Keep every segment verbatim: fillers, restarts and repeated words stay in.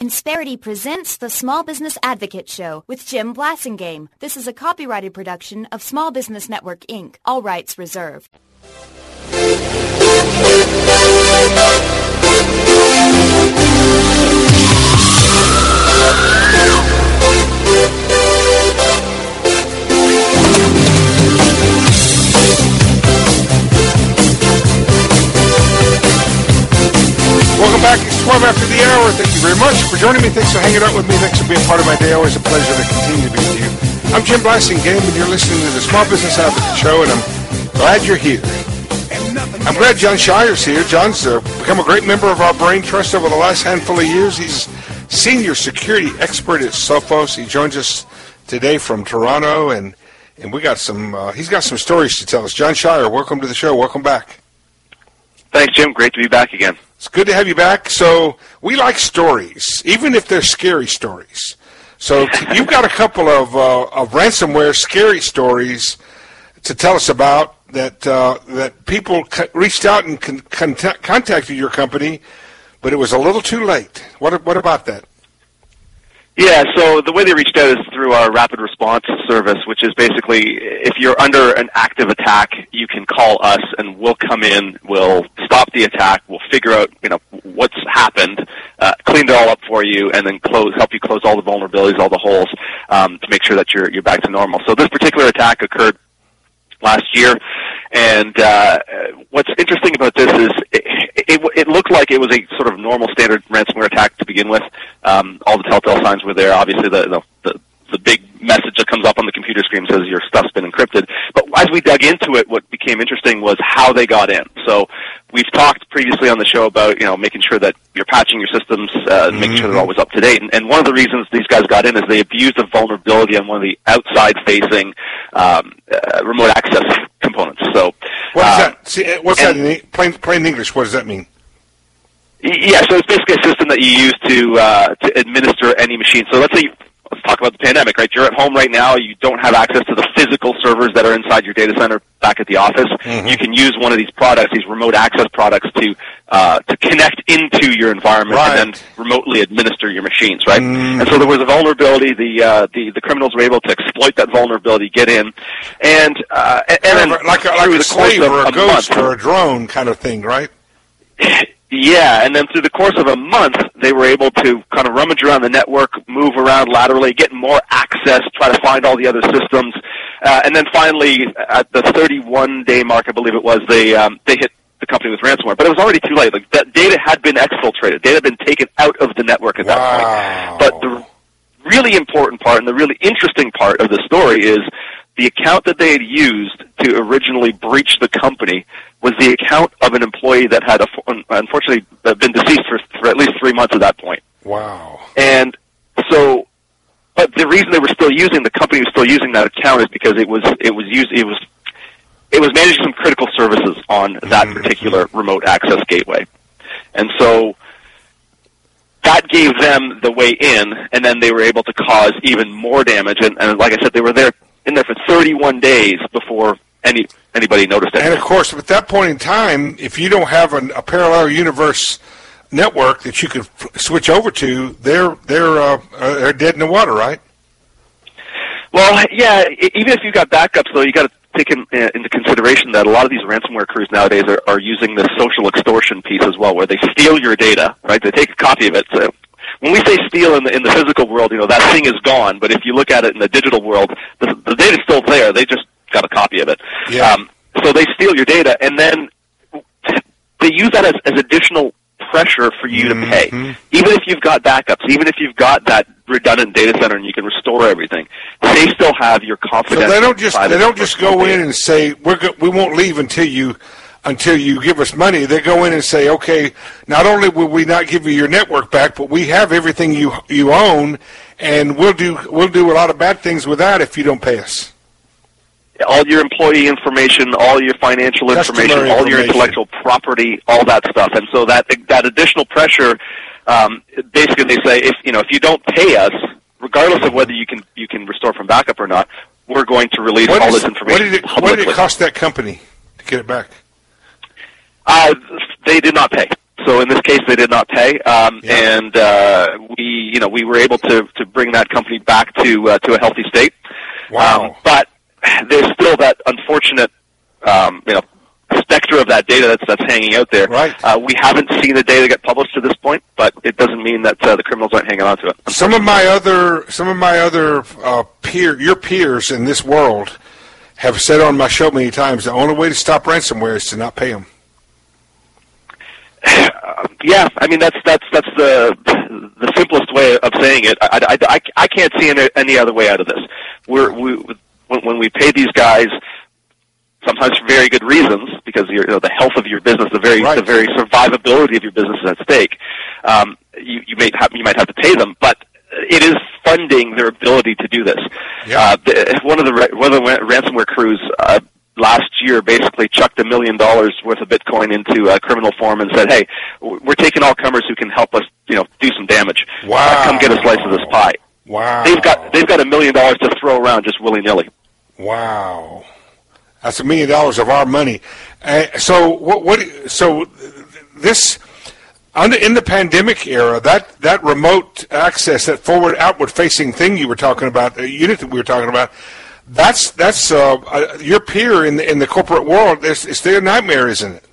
Insperity presents the Small Business Advocate Show with Jim Blasingame. This is a copyrighted production of Small Business Network, Incorporated. All rights reserved. Welcome back. It's twelve after the hour. Thank you very much for joining me. Thanks for hanging out with me. Thanks for being part of my day. Always a pleasure to continue to be with you. I'm Jim Blasingame, and you're listening to the Small Business Advocate Show, and I'm glad you're here. I'm glad John Shire's here. John's uh, become a great member of our Brain Trust over the last handful of years. He's senior security expert at Sophos. He joins us today from Toronto, and, and we got some. Uh, he's got some stories to tell us. John Shire, welcome to the show. Welcome back. Thanks, Jim. Great to be back again. It's good to have you back. So we like stories, even if they're scary stories. So you've got a couple of, uh, of ransomware scary stories to tell us about that uh, that people co- reached out and con- con- contacted your company, but it was a little too late. What what about that? Yeah, so the way they reached out is through our rapid response service, which is basically if you're under an active attack, you can call us and we'll come in, we'll stop the attack, we'll figure out, you know, what's happened, uh, clean it all up for you, and then close, help you close all the vulnerabilities, all the holes, um, to make sure that you're you're back to normal. So this particular attack occurred last year, and uh, what's interesting about this is it, it, it looked like it was a sort of normal standard ransomware attack to begin with. Um, all the telltale signs were there. Obviously, the, the the the big message that comes up on the computer screen says your stuff's been encrypted. But as we dug into it, what became interesting was how they got in. So we've talked previously on the show about, you know, making sure that you're patching your systems, uh, mm-hmm. making sure they're always up to date. And, and one of the reasons these guys got in is they abused a vulnerability on one of the outside-facing um, uh, remote access components. So what is um, that? See, what's that in plain, plain English? What does that mean? Yeah, so it's basically a system that you use to uh, to administer any machine. So let's say you, let's talk about the pandemic, right? You're at home right now. You don't have access to the physical servers that are inside your data center back at the office. Mm-hmm. You can use one of these products, these remote access products, to uh, to connect into your environment right. and then remotely administer your machines, right? Mm-hmm. And so there was a vulnerability. The uh, the the criminals were able to exploit that vulnerability, get in, and uh, and, and then like a, like a slave or a, a ghost month, or a drone kind of thing, right? Yeah, and then through the course of a month, they were able to kind of rummage around the network, move around laterally, get more access, try to find all the other systems, uh, and then finally, at the thirty-one day mark, I believe it was, they um, they hit the company with ransomware. But it was already too late. Like, that data had been exfiltrated. Data had been taken out of the network at wow. that point. But the really important part and the really interesting part of the story is the account that they had used to originally breach the company was the account of an employee that had, unfortunately, been deceased for, for at least three months at that point. Wow. And so, but the reason they were still using, the company was still using that account is because it was, it was used, it was, it was managing some critical services on that mm-hmm. particular remote access gateway. And so, that gave them the way in, and then they were able to cause even more damage. And, and like I said, they were there in there for thirty-one days before any anybody noticed it. And of course, at that point in time, if you don't have an, a parallel universe network that you could f- switch over to, they're they're uh, they're dead in the water, right? Well, yeah. Even if you got backups, though, you got to take in, uh, into consideration that a lot of these ransomware crews nowadays are, are using this social extortion piece as well, where they steal your data, right? They take a copy of it. So when we say steal in the in the physical world, you know, that thing is gone. But if you look at it in the digital world, the, the data's still there. They just got a copy of it. Yeah. Um, so they steal your data, and then they use that as, as additional pressure for you mm-hmm. to pay. Even if you've got backups, even if you've got that redundant data center and you can restore everything, they still have your confidential. So they don't just they don't just go in and say we're go- we won't leave until you until you give us money. They go in and say, okay, not only will we not give you your network back, but we have everything you you own, and we'll do we'll do a lot of bad things with that if you don't pay us. All your employee information, all your financial information, all information. your intellectual property, all that stuff. And so that that additional pressure, um, basically they say, if you know, if you don't pay us, regardless of whether you can you can restore from backup or not, we're going to release what all is, this information. What did, it, what did it cost that company to get it back? Uh, they did not pay. So in this case, they did not pay, um, yeah. and uh, we you know, we were able to, to bring that company back to uh, to a healthy state. Wow. Um, but there's still that unfortunate, um, you know, specter of that data that's that's hanging out there. Right. Uh, we haven't seen the data get published to this point, but it doesn't mean that uh, the criminals aren't hanging on to it. Some of my other some of my other uh, peer your peers in this world have said on my show many times the only way to stop ransomware is to not pay them. Uh, yeah, I mean that's that's that's the the simplest way of saying it. I, I, I, I can't see any, any other way out of this. We're we when, when we pay these guys, sometimes for very good reasons, because you're, you know, the health of your business, the very right. the very survivability of your business is at stake. Um, you you may have you might have to pay them, but it is funding their ability to do this. Yeah. Uh, the, one of the one of the ransomware crews uh, last year basically chucked a million dollars worth of Bitcoin into a criminal form and said, "Hey, we're taking all comers who can help us, you know, do some damage. Wow. Uh, come get a slice of this pie." Wow. They've got they've got a million dollars to throw around just willy nilly. Wow. That's a million dollars of our money. Uh, so what? What? So this under in the pandemic era, that that remote access, that forward outward facing thing you were talking about, the unit that we were talking about, that's that's uh, uh, your peer in the in the corporate world. It's, it's their nightmare, isn't it?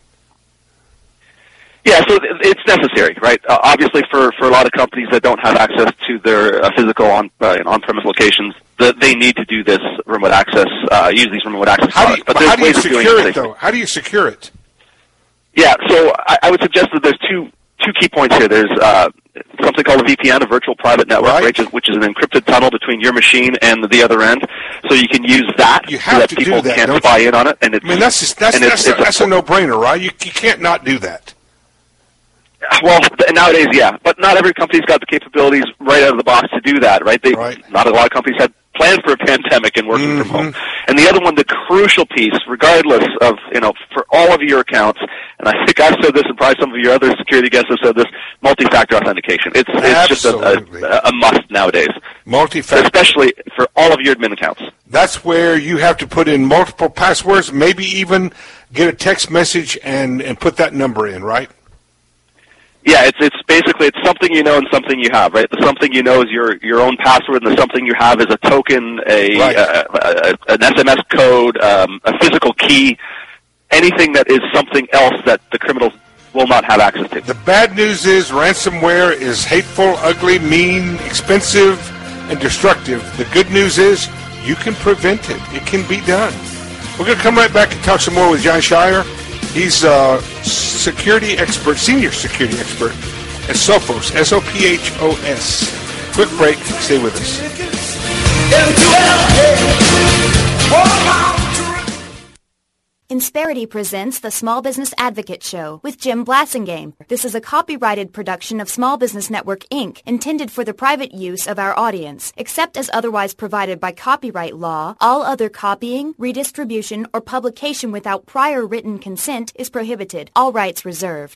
Yeah, so it's necessary, right? Uh, obviously, for, for a lot of companies that don't have access to their uh, physical on uh, on-premise locations, the, they need to do this remote access, uh, use these remote access How do you, products. But but there's how do you ways of doing secure it it, though? How do you secure it? Yeah, so I, I would suggest that there's two two key points here. There's uh, something called a V P N, a virtual private network, Right. which, is, which is an encrypted tunnel between your machine and the other end. So you can use that You so have that to people do that, can't don't spy you? in on it. And it's, I mean, that's just, that's and that's, it's, a, it's that's a no-brainer, right? You you can't not do that. Well, nowadays, yeah, but not every company's got the capabilities right out of the box to do that, right? They, Right. Not a lot of companies had planned for a pandemic and working Mm-hmm. from home. And the other one, the crucial piece, regardless of, you know, for all of your accounts, and I think I've said this, and probably some of your other security guests have said this, multi-factor authentication. It's it's just Absolutely. a, a, a must nowadays, Multi-factor. especially for all of your admin accounts. That's where you have to put in multiple passwords, maybe even get a text message and, and put that number in, right? Yeah, it's it's basically it's something you know and something you have, right? The something you know is your your own password, and the something you have is a token, a, Right. uh, a an S M S code, um, a physical key, anything that is something else that the criminals will not have access to. The bad news is ransomware is hateful, ugly, mean, expensive, and destructive. The good news is you can prevent it. It can be done. We're going to come right back and talk some more with John Shire. He's a security expert, senior security expert at Sophos, S O P H O S. Quick break. Stay with us. Insperity presents the Small Business Advocate Show with Jim Blasingame. This is a copyrighted production of Small Business Network, Incorporated, intended for the private use of our audience. Except as otherwise provided by copyright law, all other copying, redistribution, or publication without prior written consent is prohibited. All rights reserved.